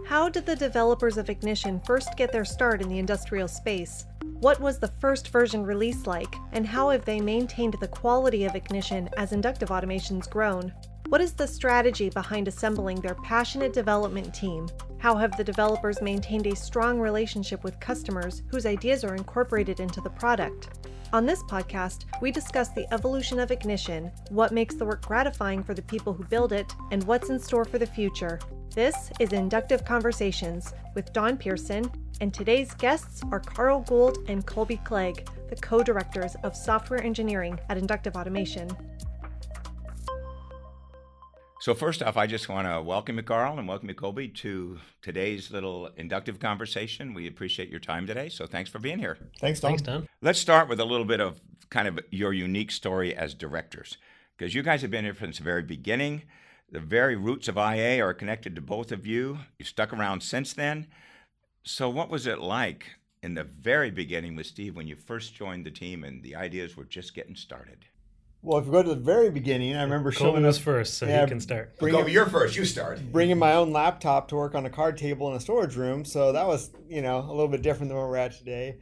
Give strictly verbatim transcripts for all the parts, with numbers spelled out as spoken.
How did the developers of Ignition first get their start in the industrial space? What was the first version release like, and how have they maintained the quality of Ignition as inductive automation's grown? What is the strategy behind assembling their passionate development team? How have the developers maintained a strong relationship with customers whose ideas are incorporated into the product? On this podcast, we discuss the evolution of Ignition, what makes the work gratifying for the people who build it, and what's in store for the future. This is Inductive Conversations with Don Pearson, and today's guests are Carl Gould and Colby Clegg, the co-directors of software engineering at Inductive Automation. So first off, I just want to welcome you, Carl, and welcome you, Colby, to today's little inductive conversation. We appreciate your time today, so thanks for being here. Thanks, Don. Thanks, Don. Let's start with a little bit of kind of your unique story as directors, because you guys have been here from the very beginning. The very roots of I A are connected to both of you. You've stuck around since then. So what was it like in the very beginning with Steve when you first joined the team and the ideas were just getting started? Well, if we go to the very beginning, I remember Colby showing was up, first, so yeah, he can start. bring Colby, it- you're first. You start. bringing my own laptop to work on a card table in a storage room. So that was, you know, a little bit different than where we're at today.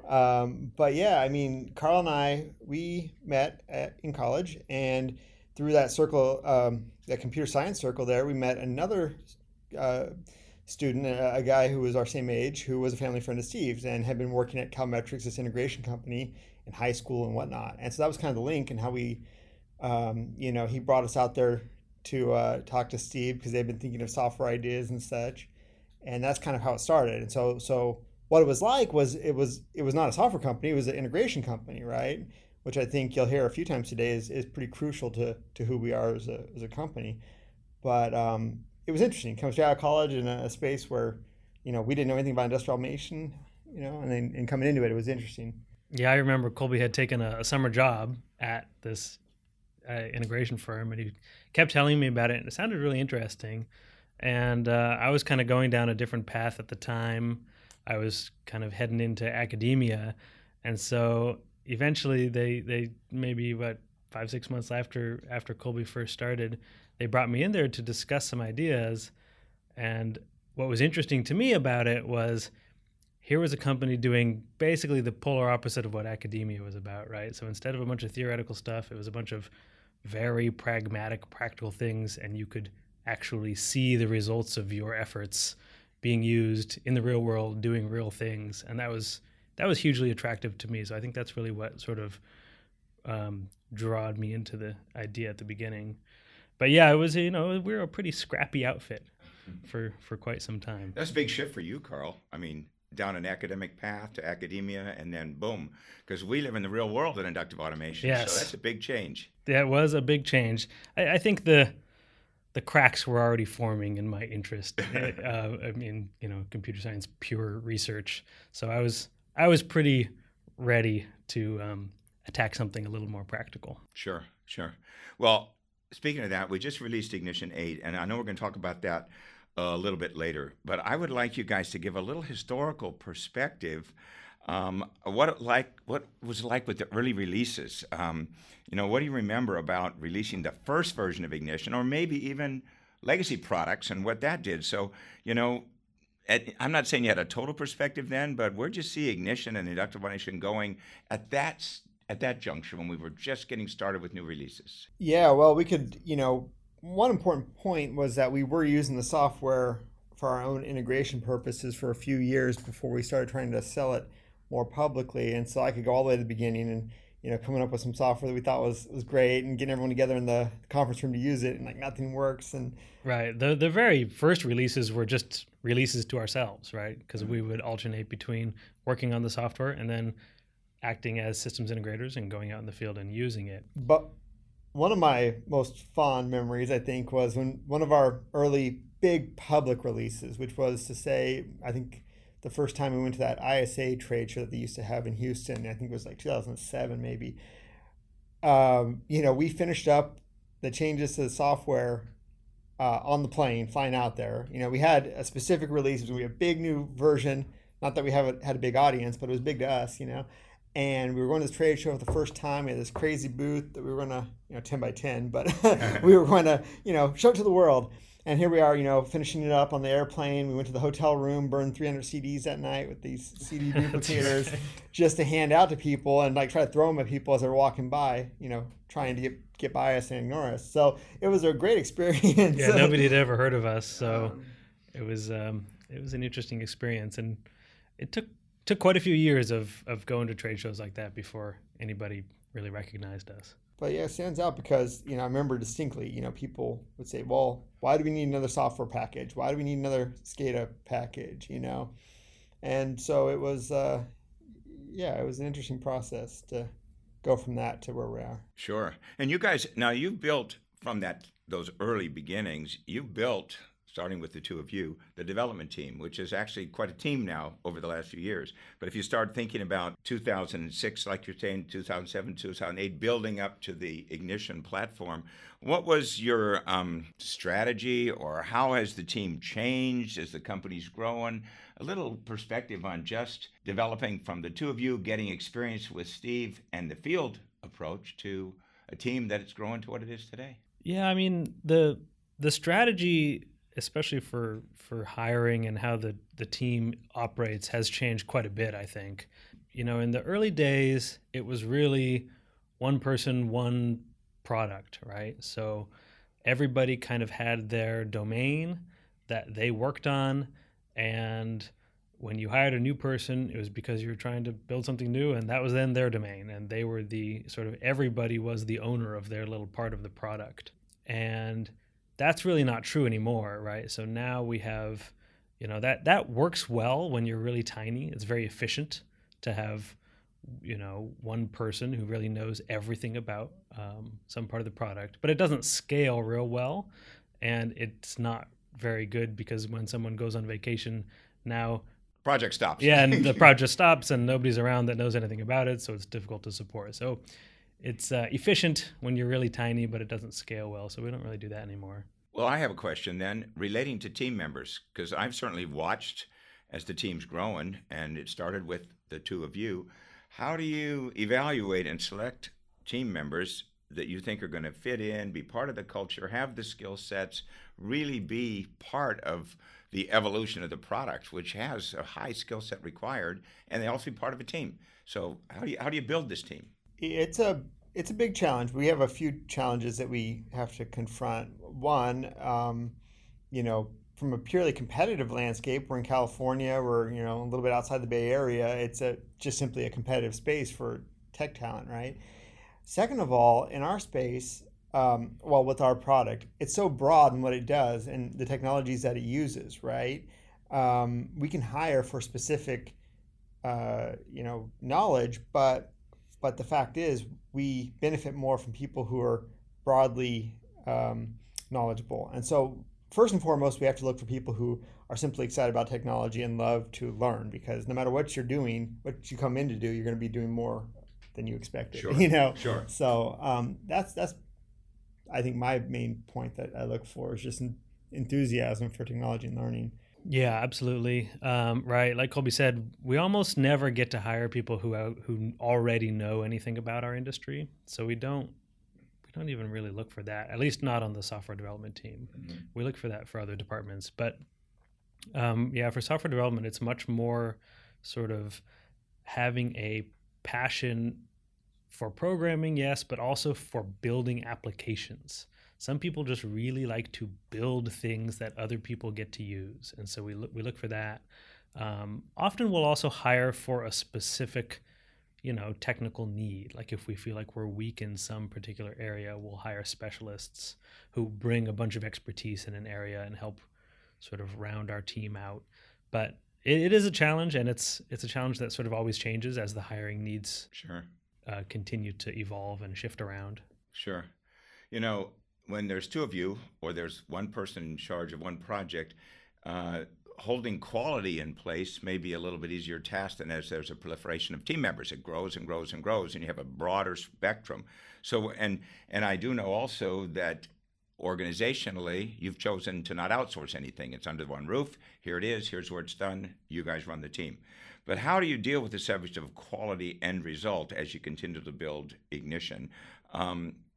Um, but yeah, I mean, Carl and I, we met at, in college, and through that circle, um, that computer science circle there, we met another uh, student, a, a guy who was our same age, who was a family friend of Steve's and had been working at Calmetrics, this integration company, in high school and whatnot. And so that was kind of the link and how we, um, you know, he brought us out there to uh, talk to Steve because they've been thinking of software ideas and such. And that's kind of how it started. And so, so what it was like was it was it was not a software company, it was an integration company, right? Which I think you'll hear a few times today is, is pretty crucial to, to who we are as a, as a company. But um, it was interesting. Coming straight out of college in a, a space where, you know, we didn't know anything about industrial automation, you know, and then and coming into it, it was interesting. Yeah, I remember Colby had taken a, a summer job at this uh, integration firm, and he kept telling me about it, and it sounded really interesting. And uh, I was kind of going down a different path at the time. I was kind of heading into academia, and so eventually they they maybe about five six months after after Colby first started, they brought me in there to discuss some ideas. And what was interesting to me about it was here was a company doing basically the polar opposite of what academia was about, right? So instead of a bunch of theoretical stuff, it was a bunch of very pragmatic, practical things, and you could actually see the results of your efforts being used in the real world, doing real things. And that was that was hugely attractive to me. So I think that's really what sort of um, drawed me into the idea at the beginning. But yeah, it was, you know, we were a pretty scrappy outfit for, for quite some time. That's a big shift for you, Carl. I mean, down an academic path to academia, and then boom, because we live in the real world in inductive automation. Yes. So that's a big change. That was a big change. I, I think the the cracks were already forming in my interest. uh, I mean, you know, computer science, pure research. So I was I was pretty ready to um, attack something a little more practical. Sure, sure. Well, speaking of that, we just released Ignition eight, and I know we're going to talk about that a little bit later, but I would like you guys to give a little historical perspective. Um, what it like, what was it like with the early releases? Um, you know, what do you remember about releasing the first version of Ignition, or maybe even legacy products and what that did? So, you know, at, I'm not saying you had a total perspective then, but where'd you see Ignition and inductive automation going at that at that juncture when we were just getting started with new releases? Yeah, well, we could, you know, one important point was that we were using the software for our own integration purposes for a few years before we started trying to sell it more publicly. And so I could go all the way to the beginning and, you know, coming up with some software that we thought was, was great and getting everyone together in the conference room to use it, and like nothing works. And Right. The the very first releases were just releases to ourselves, right? Because we would alternate between working on the software and then acting as systems integrators and going out in the field and using it. But one of my most fond memories, I think, was when one of our early big public releases, which was to say, I think the first time we went to that I S A trade show that they used to have in Houston, I think it was like two thousand seven maybe. Um, you know, we finished up the changes to the software uh, on the plane, flying out there. You know, we had a specific release, we had a big new version. Not that we haven't had a big audience, but it was big to us, you know. And we were going to this trade show for the first time. We had this crazy booth that we were going to, you know, ten by ten, but we were going to, you know, show it to the world. And here we are, you know, finishing it up on the airplane. We went to the hotel room, burned three hundred C Ds that night with these C D duplicators just to hand out to people and like try to throw them at people as they're walking by, you know, trying to get, get by us and ignore us. So it was a great experience. Yeah, nobody had ever heard of us. So it was um, it was an interesting experience. And it took took quite a few years of, of going to trade shows like that before anybody really recognized us. But yeah, it stands out because, you know, I remember distinctly, you know, people would say, well, why do we need another software package? Why do we need another SCADA package, you know? And so it was, uh, yeah, it was an interesting process to go from that to where we are. Sure. And you guys, now you've built from that those early beginnings, you've built, starting with the two of you, the development team, which is actually quite a team now over the last few years. But if you start thinking about two thousand six, like you're saying, two thousand seven, two thousand eight, building up to the Ignition platform, what was your um, strategy, or how has the team changed as the company's growing? A little perspective on just developing from the two of you, getting experience with Steve and the field approach to a team that it's growing to what it is today. Yeah, I mean, the the strategy, especially for for hiring and how the, the team operates, has changed quite a bit, I think. You know, in the early days, it was really one person, one product, right? So everybody kind of had their domain that they worked on, and when you hired a new person, it was because you were trying to build something new, and that was then their domain, and they were the sort of, everybody was the owner of their little part of the product. And that's really not true anymore, right? So now we have, you know, that that works well when you're really tiny. It's very efficient to have, you know, one person who really knows everything about um, some part of the product, but it doesn't scale real well, and it's not very good because when someone goes on vacation, now project stops. Yeah, and the project stops, and nobody's around that knows anything about it, so it's difficult to support. So it's uh, efficient when you're really tiny, but it doesn't scale well, so we don't really do that anymore. Well, I have a question then relating to team members, because I've certainly watched as the team's growing, and it started with the two of you. How do you evaluate and select team members that you think are going to fit in, be part of the culture, have the skill sets, really be part of the evolution of the product, which has a high skill set required, and they also be part of a team? So how do you how do you build this team? It's a it's a big challenge. We have a few challenges that we have to confront. One, um, you know, from a purely competitive landscape, we're in California, we're, you know, a little bit outside the Bay Area. It's a just simply a competitive space for tech talent, right? Second of all, in our space, um, well, with our product, it's so broad in what it does and the technologies that it uses, right? Um, we can hire for specific, uh, you know, knowledge, but but the fact is, we benefit more from people who are broadly um, knowledgeable. And so, first and foremost, we have to look for people who are simply excited about technology and love to learn, because no matter what you're doing, what you come in to do, you're going to be doing more than you expected. Sure. You know. Sure. So um, that's that's I think my main point that I look for is just enthusiasm for technology and learning. Yeah, absolutely. Um, right. Like Colby said, we almost never get to hire people who who already know anything about our industry. So we don't we don't even really look for that, at least not on the software development team. Mm-hmm. We look for that for other departments. But um, yeah, for software development, it's much more sort of having a passion for programming, yes, but also for building applications. Some people just really like to build things that other people get to use, and so we look, we look for that. Um, often we'll also hire for a specific, you know, technical need. Like if we feel like we're weak in some particular area, we'll hire specialists who bring a bunch of expertise in an area and help sort of round our team out. But it, it is a challenge, and it's it's a challenge that sort of always changes as the hiring needs sure uh, continue to evolve and shift around. Sure. You know, when there's two of you, or there's one person in charge of one project, uh, holding quality in place may be a little bit easier task than as there's a proliferation of team members. It grows and grows and grows, and you have a broader spectrum. So, and and I do know also that organizationally, you've chosen to not outsource anything. It's under one roof. Here it is. Here's where it's done. You guys run the team. But how do you deal with the subject of quality end result as you continue to build Ignition? Um,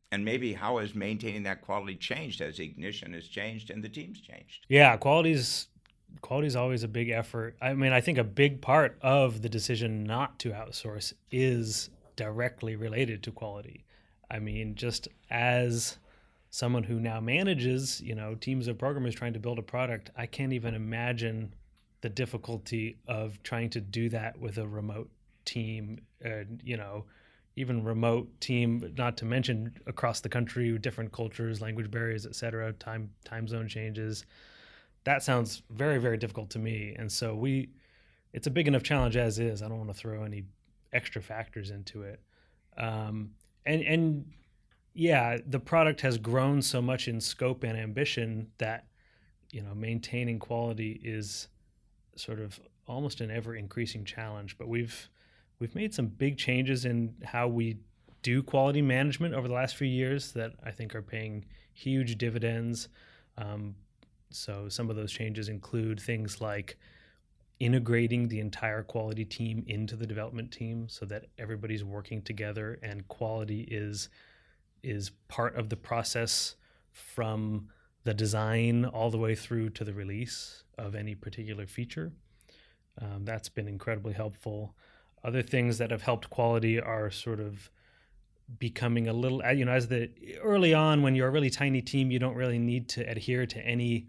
and maybe how has maintaining that quality changed as Ignition has changed and the team's changed? Yeah, quality's quality is always a big effort. I mean, I think a big part of the decision not to outsource is directly related to quality. I mean, just as someone who now manages, you know, teams of programmers trying to build a product, I can't even imagine the difficulty of trying to do that with a remote team, uh, you know, even remote team, not to mention across the country, different cultures, language barriers, et cetera, time, time zone changes. That sounds very, very difficult to me. And so we, it's a big enough challenge as is. I don't want to throw any extra factors into it. Um, and, and yeah, the product has grown so much in scope and ambition that, you know, maintaining quality is sort of almost an ever increasing challenge. But we've, we've made some big changes in how we do quality management over the last few years that I think are paying huge dividends. Um, So some of those changes include things like integrating the entire quality team into the development team so that everybody's working together and quality is is part of the process from the design all the way through to the release of any particular feature. Um, that's been incredibly helpful. Other things that have helped quality are sort of becoming a little, you know, as the early on when you're a really tiny team, you don't really need to adhere to any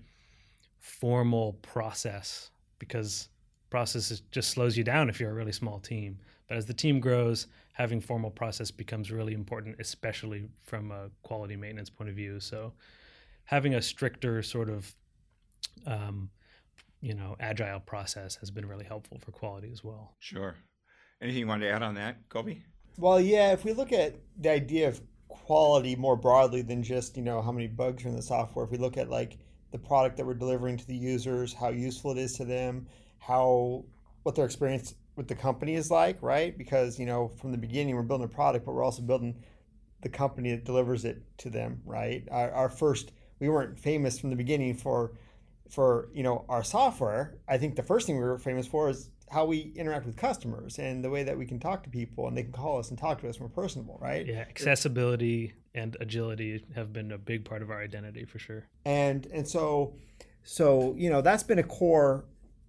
formal process because process is, just slows you down if you're a really small team. But as the team grows, having formal process becomes really important, especially from a quality maintenance point of view. So having a stricter sort of, um, you know, agile process has been really helpful for quality as well. Sure. Anything you want to add on that, Colby? Well, yeah, if we look at the idea of quality more broadly than just, you know, how many bugs are in the software, if we look at like the product that we're delivering to the users, how useful it is to them, how, what their experience with the company is like, right? Because, you know, from the beginning, we're building a product, but we're also building the company that delivers it to them, right? Our, our first, we weren't famous from the beginning for, for, you know, our software. I think the first thing we were famous for is how we interact with customers and the way that we can talk to people and they can call us and talk to us more personable, right? Yeah, accessibility and agility have been a big part of our identity for sure. And and so, so you know, that's been a core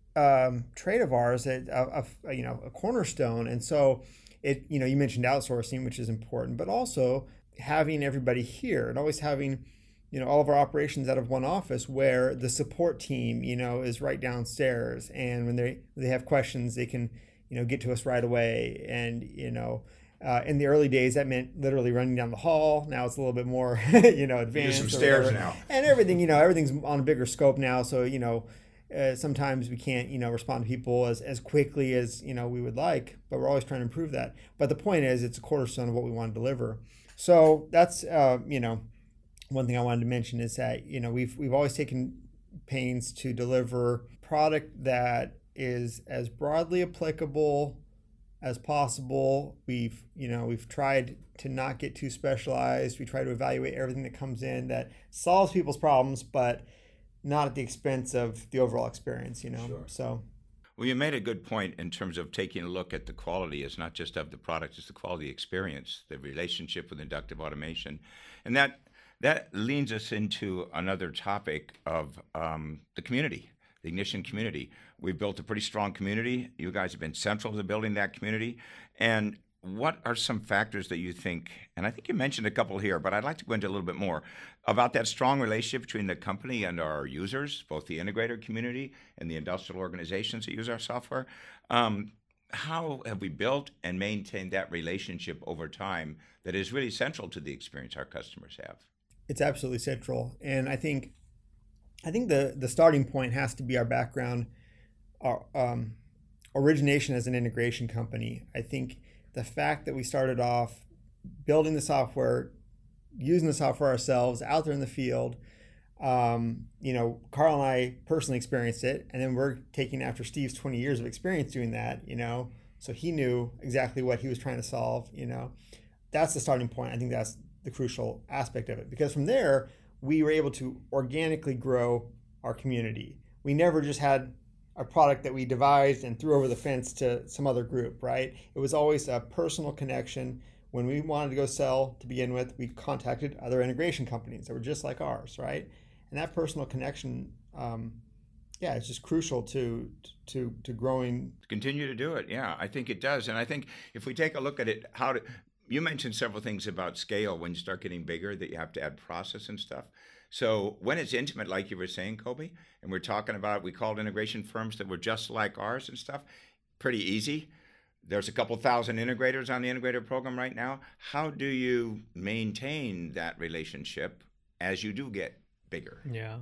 um, trait of ours, a, a, a, you know, a cornerstone. And so it, you know, you mentioned outsourcing, which is important, but also having everybody here and always having, you know, all of our operations out of one office where the support team, you know, is right downstairs. And when they they have questions, they can, you know, get to us right away. And, you know, uh, in the early days, that meant literally running down the hall. Now it's a little bit more, you know, advanced. Use some stairs now. And everything, you know, everything's on a bigger scope now. So, you know, uh, sometimes we can't, you know, respond to people as, as quickly as, you know, we would like, but we're always trying to improve that. But the point is, it's a cornerstone of what we want to deliver. So that's, uh, you know, one thing I wanted to mention is that, you know, we've we've always taken pains to deliver product that is as broadly applicable as possible. We've, you know, we've tried to not get too specialized. We try to evaluate everything that comes in that solves people's problems, but not at the expense of the overall experience, you know. Sure. So Well, you made a good point in terms of taking a look at the quality. It's not just of the product, it's the quality experience, the relationship with inductive automation. And that That leads us into another topic of um, the community, the Ignition community. We've built a pretty strong community. You guys have been central to building that community. And what are some factors that you think, and I think you mentioned a couple here, but I'd like to go into a little bit more about that strong relationship between the company and our users, both the integrator community and the industrial organizations that use our software. Um, how have we built and maintained that relationship over time that is really central to the experience our customers have? It's absolutely central. And I think I think the, the starting point has to be our background, our um, origination as an integration company. I think the fact that we started off building the software, using the software ourselves out there in the field, um, you know, Carl and I personally experienced it, and then we're taking after Steve's twenty years of experience doing that, you know, so he knew exactly what he was trying to solve, you know. That's the starting point. I think that's the crucial aspect of it, because from there we were able to organically grow our community. We never just had a product that we devised and threw over the fence to some other group, right? It was always a personal connection when we wanted to go sell to begin with, we contacted other integration companies that were just like ours, right? And that personal connection, um, yeah, it's just crucial to to to growing. Continue to do it. Yeah, I think it does. And I think if we take a look at it, how to, you mentioned several things about scale when you start getting bigger, that you have to add process and stuff. So when it's intimate, like you were saying, Kobe, and we're talking about, we called integration firms that were just like ours and stuff, pretty easy. There's a couple thousand integrators on the integrator program right now. How do you maintain that relationship as you do get bigger? Yeah.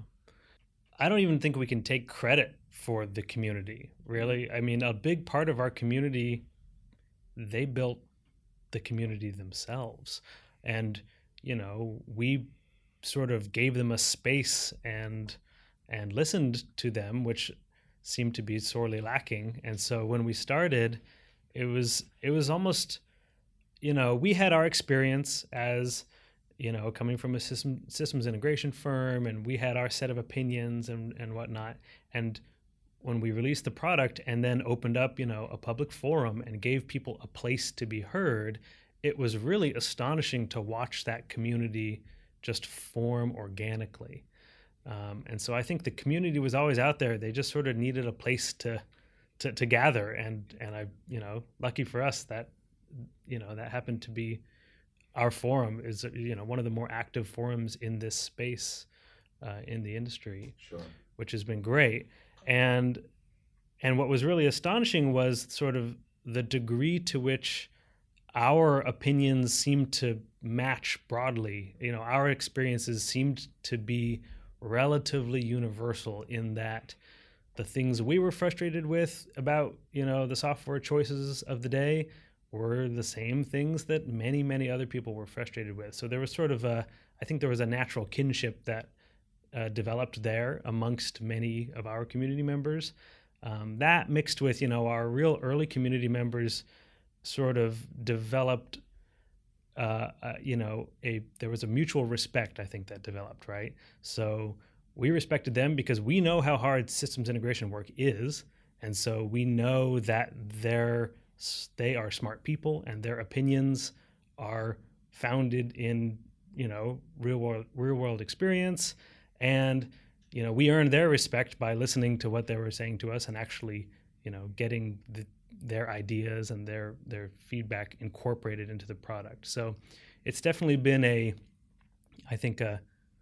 I don't even think we can take credit for the community, really. I mean, a big part of our community, they built the community themselves. And, you know, we sort of gave them a space and and listened to them, which seemed to be sorely lacking. And so when we started, it was it was almost, you know, we had our experience as, you know, coming from a system, systems integration firm, and we had our set of opinions and, and whatnot. And when we released the product and then opened up, you know, a public forum and gave people a place to be heard, it was really astonishing to watch that community just form organically. Um, and so I think the community was always out there. They just sort of needed a place to to, to gather. And, and I, you know, lucky for us that, you know, that happened to be our forum is, you know, one of the more active forums in this space uh, in the industry, Sure. which has been great. And and what was really astonishing was sort of the degree to which our opinions seemed to match broadly. You know, our experiences seemed to be relatively universal in that the things we were frustrated with about, you know, the software choices of the day were the same things that many, many other people were frustrated with. So there was sort of a, I think there was a natural kinship that uh, developed there amongst many of our community members. Um, that mixed with, you know, our real early community members sort of developed, uh, uh, you know, a there was a mutual respect, I think, that developed, right? So we respected them because we know how hard systems integration work is. And so we know that they're they are smart people and their opinions are founded in, you know, real world, real world experience. And, you know, we earned their respect by listening to what they were saying to us and actually, you know, getting the, their ideas and their, their feedback incorporated into the product. So it's definitely been a, I think, a,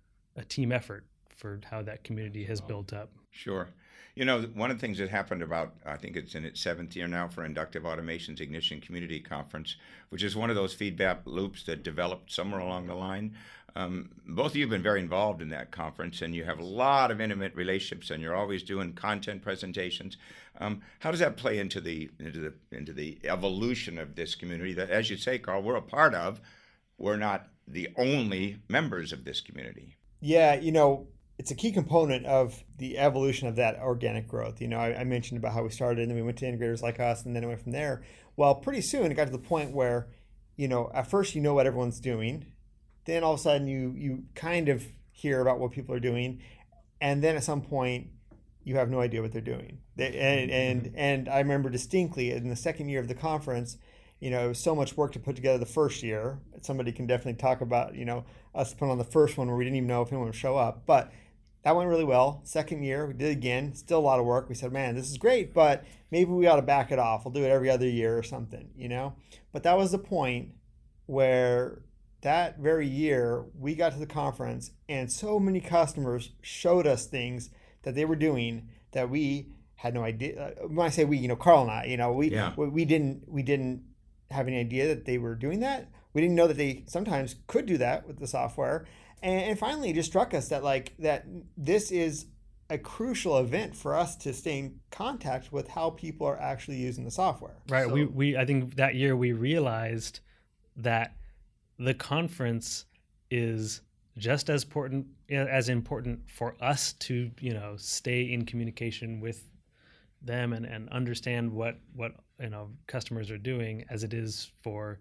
a team effort for how that community has built up. Sure. You know, one of the things that happened about, I think it's in its seventh year now for Inductive Automation's Ignition Community Conference, which is one of those feedback loops that developed somewhere along the line. Um, both of you have been very involved in that conference, and you have a lot of intimate relationships, and you're always doing content presentations. Um, how does that play into the into the into the evolution of this community that, as you say, Carl, we're a part of? We're not the only members of this community. Yeah, you know, it's a key component of the evolution of that organic growth. You know, I, I mentioned about how we started and then we went to integrators like us and then it went from there. Well, pretty soon it got to the point where, you know, at first you know what everyone's doing. Then all of a sudden you you kind of hear about what people are doing. And then at some point you have no idea what they're doing. They, and, and, and I remember distinctly in the second year of the conference, you know, it was so much work to put together the first year. Somebody can definitely talk about, you know, us putting on the first one where we didn't even know if anyone would show up. But that went really well. Second year, we did it again. Still a lot of work. We said, man, this is great, but maybe we ought to back it off. We'll do it every other year or something, you know? But that was the point where that very year, we got to the conference and so many customers showed us things that they were doing that we had no idea. When I say we, you know, Carl and I, you know, we yeah. we, we didn't we didn't have any idea that they were doing that. We didn't know that they sometimes could do that with the software. And, and finally, it just struck us that like that this is a crucial event for us to stay in contact with how people are actually using the software. Right. So, we we I think that year we realized that the conference is just as important as important for us to, you know, stay in communication with them and, and understand what, what, you know, customers are doing as it is for,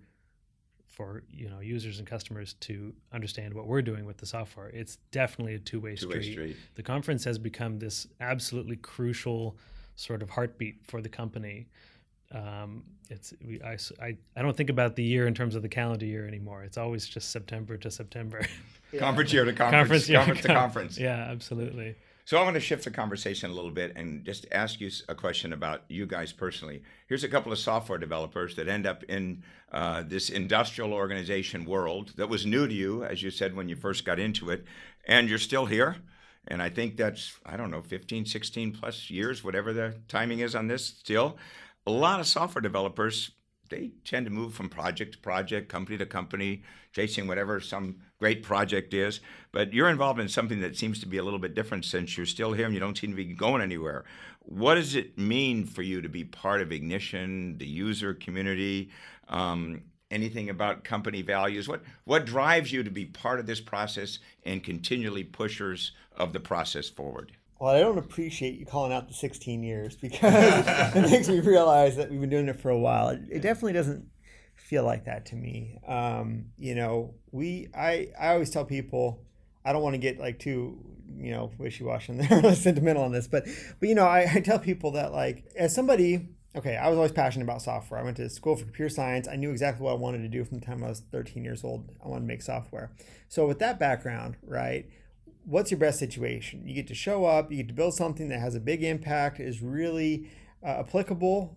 for, you know, users and customers to understand what we're doing with the software. It's definitely a two-way, two-way street. street. The conference has become this absolutely crucial sort of heartbeat for the company. um, it's we, I, I, I don't think about the year in terms of the calendar year anymore. It's always just September to September. Yeah. Conference year to conference, conference, year conference to con- conference. Yeah, absolutely. So I want to shift the conversation a little bit and just ask you a question about you guys personally. Here's a couple of software developers that end up in uh, this industrial organization world that was new to you, as you said, when you first got into it, and you're still here. And I think that's, I don't know, fifteen, sixteen plus years, whatever the timing is on this still. A lot of software developers, they tend to move from project to project, company to company, chasing whatever some great project is. But you're involved in something that seems to be a little bit different since you're still here and you don't seem to be going anywhere. What does it mean for you to be part of Ignition, the user community, um, anything about company values? What what drives you to be part of this process and continually pushers of the process forward? Well, I don't appreciate you calling out the sixteen years because it makes me realize that we've been doing it for a while. It, it definitely doesn't feel like that to me. Um, you know, we I, I always tell people, I don't want to get like too, you know, wishy-washy and sentimental on this, but but you know, I, I tell people that like as somebody, okay, I was always passionate about software. I went to school for computer science. I knew exactly what I wanted to do from the time I was thirteen years old. I wanted to make software. So with that background, right, what's your best situation? You get to show up, you get to build something that has a big impact, is really uh, applicable,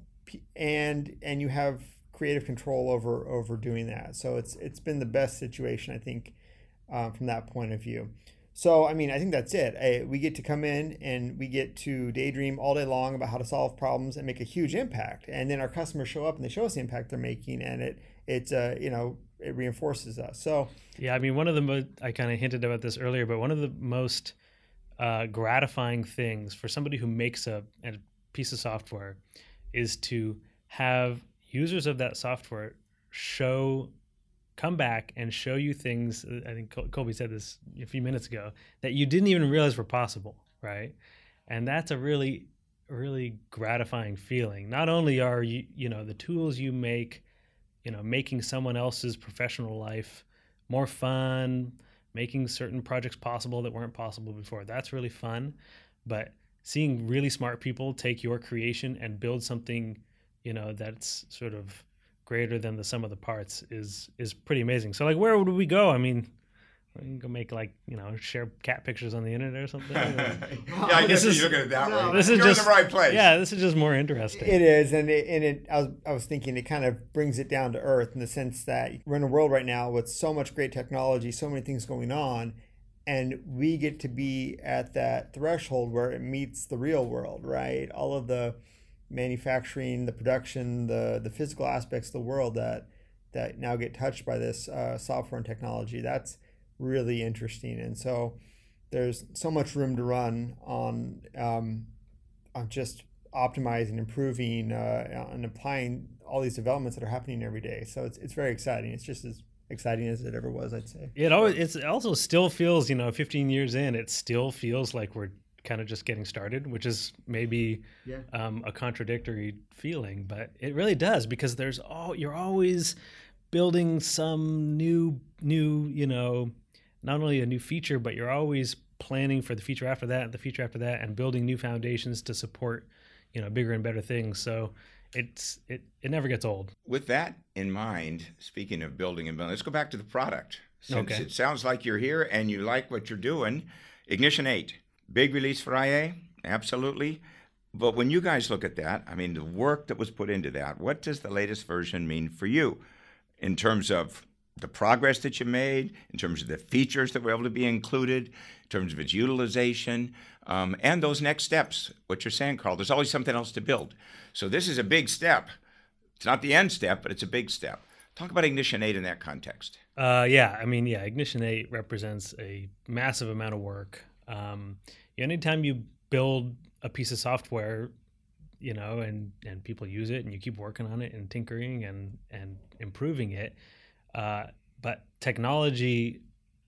and and you have creative control over over doing that. So it's it's been the best situation, I think, um, from that point of view. So, I mean, I think that's it. I, we get to come in and we get to daydream all day long about how to solve problems and make a huge impact. And then our customers show up and they show us the impact they're making, and it, it uh, you know, it reinforces us. So, yeah, I mean, one of the most, I kind of hinted about this earlier, but one of the most uh, gratifying things for somebody who makes a, a piece of software is to have users of that software show come back and show you things, I think Colby said this a few minutes ago, that you didn't even realize were possible, right? And that's a really, really gratifying feeling. Not only are you, you know, the tools you make, you know, making someone else's professional life more fun, making certain projects possible that weren't possible before. That's really fun. But seeing really smart people take your creation and build something, you know, that's sort of greater than the sum of the parts is is pretty amazing. So like, where would we go? I mean, we can go make like, you know, share cat pictures on the internet or something. Yeah, I guess is, you look at it that no, way. This is You're just in the right place. Yeah, this is just more interesting. it is, and it, and it. I was I was thinking it kind of brings it down to earth in the sense that we're in a world right now with so much great technology, so many things going on, and we get to be at that threshold where it meets the real world, right? All of the manufacturing, the production, the the physical aspects of the world that that now get touched by this uh, software and technology. That's really interesting, and so there's so much room to run on um, on just optimizing, improving, uh, and applying all these developments that are happening every day. So it's it's very exciting. It's just as exciting as it ever was, I'd say. It always it's, it also still feels, you know, fifteen years in, it still feels like we're kind of just getting started, which is maybe Yeah. um, a contradictory feeling, but it really does, because there's all you're always building some new new you know, not only a new feature, but you're always planning for the feature after that and the feature after that, and building new foundations to support, you know, bigger and better things. So it's it it never gets old. With that in mind, speaking of building and building, let's go back to the product. Since Okay. it sounds like you're here and you like what you're doing, Ignition eight. Big release for I A, absolutely. But when you guys look at that, I mean, the work that was put into that, what does the latest version mean for you in terms of the progress that you made, in terms of the features that were able to be included, in terms of its utilization, um, and those next steps? What you're saying, Carl, there's always something else to build. So this is a big step. It's not the end step, but it's a big step. Talk about Ignition eight in that context. Uh, yeah, I mean, yeah, Ignition eight represents a massive amount of work. Um, anytime you build a piece of software, you know, and, and people use it and you keep working on it and tinkering and, and improving it, uh, but technology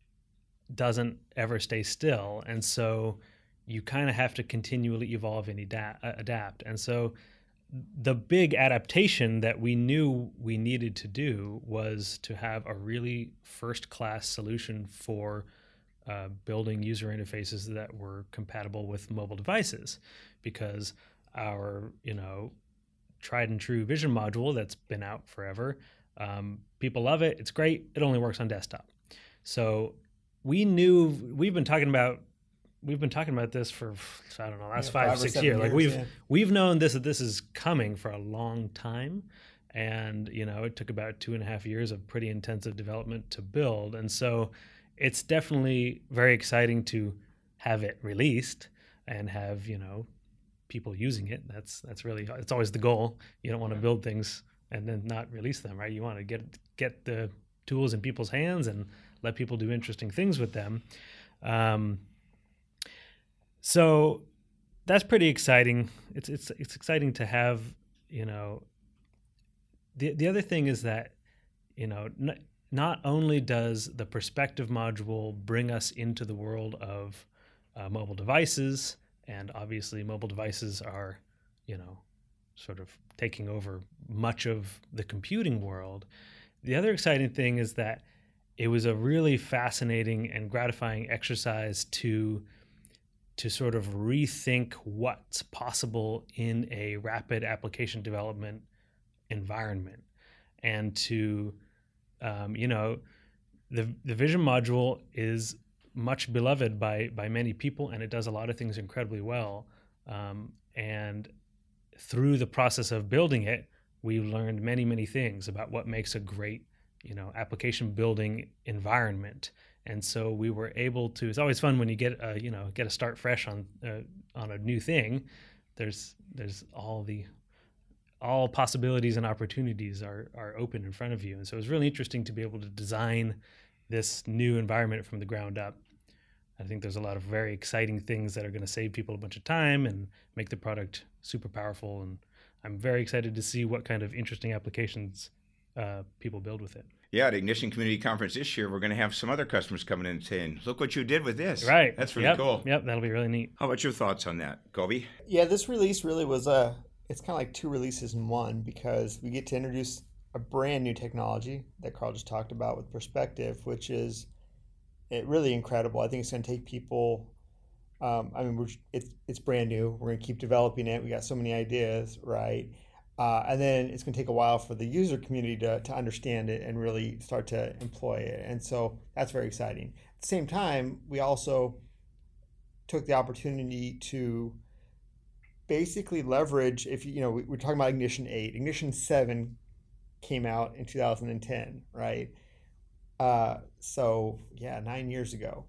doesn't ever stay still. And so you kind of have to continually evolve and adapt, adapt. And so the big adaptation that we knew we needed to do was to have a really first-class solution for Uh, building user interfaces that were compatible with mobile devices, because our, you know, tried and true Vision module that's been out forever. Um, people love it. It's great. It only works on desktop. So we knew we've been talking about we've been talking about this for I don't know last Yeah, five, five or six seven years. Like years, we've yeah. we've known this that this is coming for a long time, and you know it took about two and a half years of pretty intensive development to build, and so it's definitely very exciting to have it released and have you know people using it. That's that's really it's always the goal. You don't want to build things and then not release them, right? You want to get get the tools in people's hands and let people do interesting things with them. Um, so that's pretty exciting. It's it's it's exciting to have, you know. The the other thing is that, you know, n- not only does the perspective module bring us into the world of uh, mobile devices, and obviously mobile devices are, you know, sort of taking over much of the computing world. The other exciting thing is that it was a really fascinating and gratifying exercise to to sort of rethink what's possible in a rapid application development environment, and to um, you know the the Vision module is much beloved by by many people, and it does a lot of things incredibly well. Um, and through the process of building it, we learned many many things about what makes a great you know application building environment. And so we were able to. It's always fun when you get a you know get a start fresh on uh, on a new thing. There's there's all the all possibilities and opportunities are are open in front of you. And so it was really interesting to be able to design this new environment from the ground up. I think there's a lot of very exciting things that are going to save people a bunch of time and make the product super powerful. And I'm very excited to see what kind of interesting applications uh, people build with it. Yeah, at Ignition Community Conference this year, we're going to have some other customers coming in and saying, look what you did with this. Right. That's really yep. cool. Yep, that'll be really neat. How about your thoughts on that, Gobi? Yeah, this release really was a, it's kind of like two releases in one, because we get to introduce a brand new technology that Carl just talked about with Perspective, which is it really incredible. I think it's going to take people, um, I mean, we're, it's, it's brand new. We're going to keep developing it. We got so many ideas, right? Uh, and then it's going to take a while for the user community to, to understand it and really start to employ it. And so that's very exciting. At the same time, we also took the opportunity to basically leverage, if you, you know, we, we're talking about Ignition eight. Ignition seven came out in two thousand ten, right? Uh, so, yeah, nine years ago.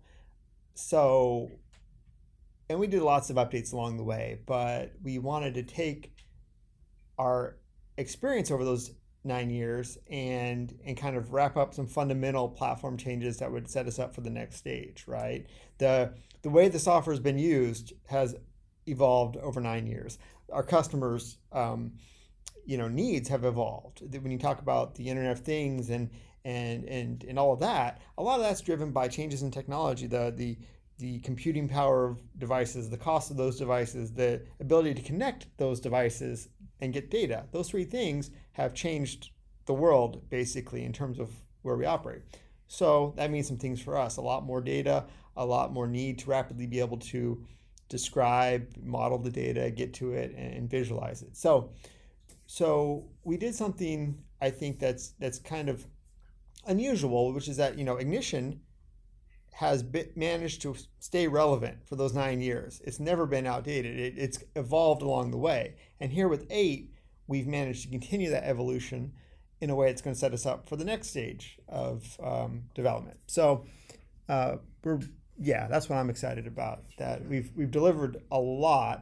So, and we did lots of updates along the way, but we wanted to take our experience over those nine years and and kind of wrap up some fundamental platform changes that would set us up for the next stage, right? The the way the software has been used has evolved over nine years. Our customers, um, you know, needs have evolved. When you talk about the Internet of Things and and and and all of that, a lot of that's driven by changes in technology, the the the computing power of devices, the cost of those devices, the ability to connect those devices and get data. Those three things have changed the world basically in terms of where we operate. So that means some things for us, a lot more data, a lot more need to rapidly be able to describe, model the data, get to it, and, and visualize it. So, so we did something I think that's that's kind of unusual, which is that, you know, Ignition has been, managed to stay relevant for those nine years. It's never been outdated. It, it's evolved along the way. And here with eight, we've managed to continue that evolution in a way that's going to set us up for the next stage of um, development. So uh, we're, yeah, that's what I'm excited about. That we've we've delivered a lot,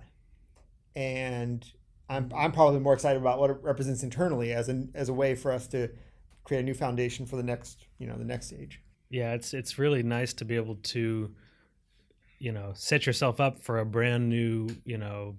and I'm I'm probably more excited about what it represents internally as an as a way for us to create a new foundation for the next you know the next stage. Yeah, it's it's really nice to be able to, you know, set yourself up for a brand new, you know,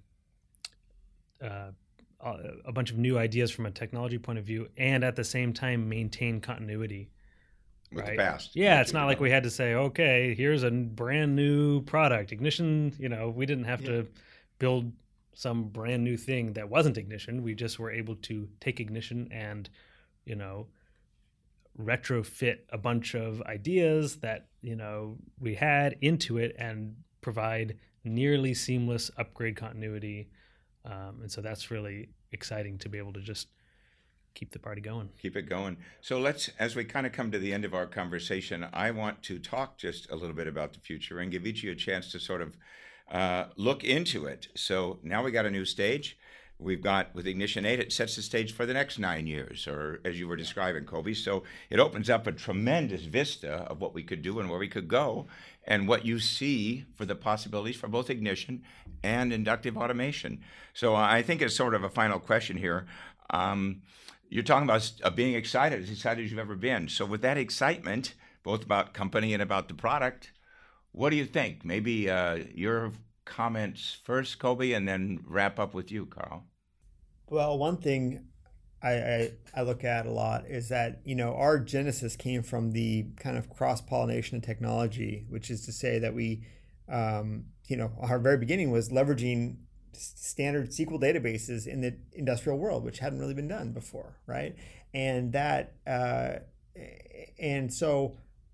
uh, a bunch of new ideas from a technology point of view, and at the same time maintain continuity. With right? the past. Yeah, it's not like we had to say, okay, here's a brand new product. Ignition, you know, we didn't have yeah. to build some brand new thing that wasn't Ignition. We just were able to take Ignition and, you know, retrofit a bunch of ideas that, you know, we had into it and provide nearly seamless upgrade continuity Um, and so that's really exciting to be able to just keep the party going. Keep it going. So let's, as we kind of come to the end of our conversation, I want to talk just a little bit about the future and give each of you a chance to sort of uh, look into it. So now we got a new stage. We've got, with Ignition eight, it sets the stage for the next nine years, or as you were describing, Colby. So it opens up a tremendous vista of what we could do and where we could go, and what you see for the possibilities for both Ignition and inductive automation. So I think it's sort of a final question here. Um, You're talking about uh, being excited, as excited as you've ever been. So with that excitement, both about company and about the product, what do you think? Maybe uh, your comments first, Colby, and then wrap up with you, Carl. Well, one thing I, I, I look at a lot is that, you know, our genesis came from the kind of cross-pollination of technology, which is to say that we, um, you know, our very beginning was leveraging standard S Q L databases in the industrial world, which hadn't really been done before, right? And that, uh, and so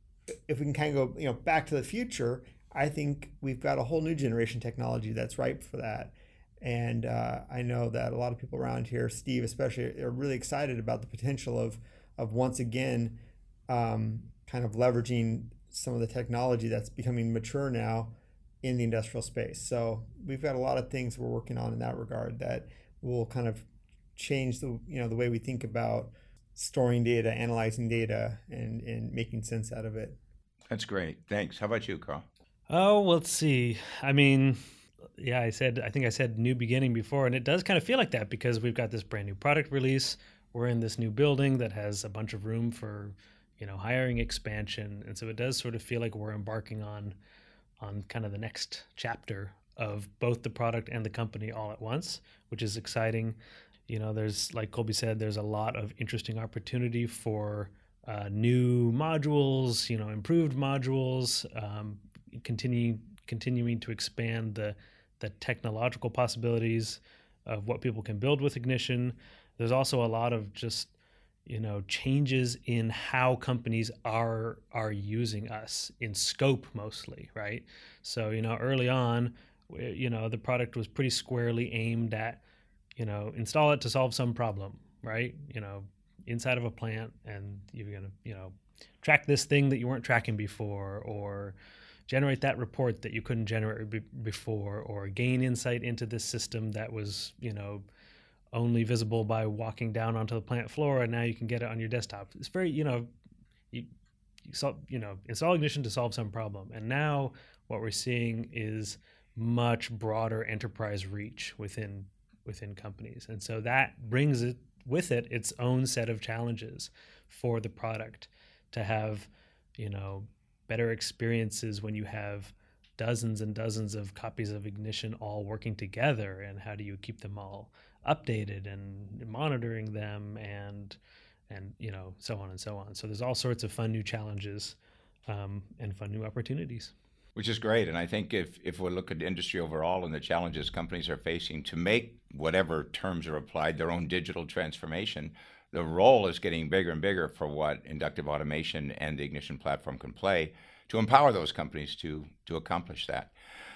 if we can kind of go, you know, back to the future, I think we've got a whole new generation technology that's ripe for that. And uh, I know that a lot of people around here, Steve especially, are really excited about the potential of, of once again, um, kind of leveraging some of the technology that's becoming mature now in the industrial space. So we've got a lot of things we're working on in that regard that will kind of change the, you know, the way we think about storing data, analyzing data, and, and making sense out of it. That's great. Thanks. How about you, Carl? Oh, well, let's see. I mean, yeah, I said, I think I said new beginning before, and it does kind of feel like that because we've got this brand new product release. We're in this new building that has a bunch of room for, you know, hiring expansion. And so it does sort of feel like we're embarking on on kind of the next chapter of both the product and the company all at once, which is exciting. You know, there's, like Colby said, there's a lot of interesting opportunity for uh, new modules, you know, improved modules, um, continue, continuing to expand the, the technological possibilities of what people can build with Ignition. There's also a lot of just, you know, changes in how companies are are using us in scope mostly, right? So, you know, early on, you know, the product was pretty squarely aimed at, you know, install it to solve some problem, right? You know, inside of a plant, and you're gonna, you know, track this thing that you weren't tracking before, or generate that report that you couldn't generate be- before, or gain insight into this system that was, you know, only visible by walking down onto the plant floor, and now you can get it on your desktop. It's very, you know, you, you, sol- you know, install Ignition to solve some problem. And now what we're seeing is much broader enterprise reach within within companies. And so that brings it with it its own set of challenges for the product to have, you know, better experiences when you have dozens and dozens of copies of Ignition all working together, and how do you keep them all updated and monitoring them, and and you know, so on and so on. So there's all sorts of fun new challenges um, and fun new opportunities. Which is great. And I think if, if we look at the industry overall and the challenges companies are facing to make whatever terms are applied their own digital transformation, the role is getting bigger and bigger for what inductive automation and the Ignition platform can play to empower those companies to, to accomplish that.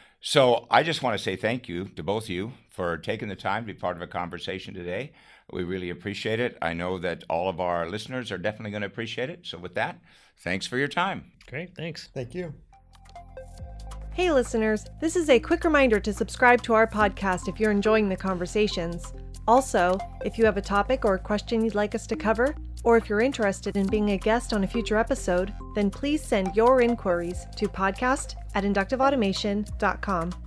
So I just want to say thank you to both of you for taking the time to be part of a conversation today. We really appreciate it. I know that all of our listeners are definitely going to appreciate it. So with that, thanks for your time. Great, thanks. Thank you. Hey listeners, this is a quick reminder to subscribe to our podcast if you're enjoying the conversations. Also, if you have a topic or a question you'd like us to cover, or if you're interested in being a guest on a future episode, then please send your inquiries to podcast at inductive automation dot com.